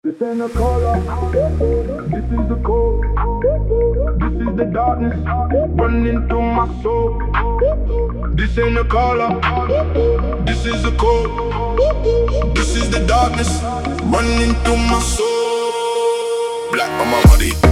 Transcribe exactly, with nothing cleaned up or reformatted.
This ain't a color, this is the code. This is the darkness running through my soul. This ain't a color, this is the code. This is the darkness running through my soul. Black on my body.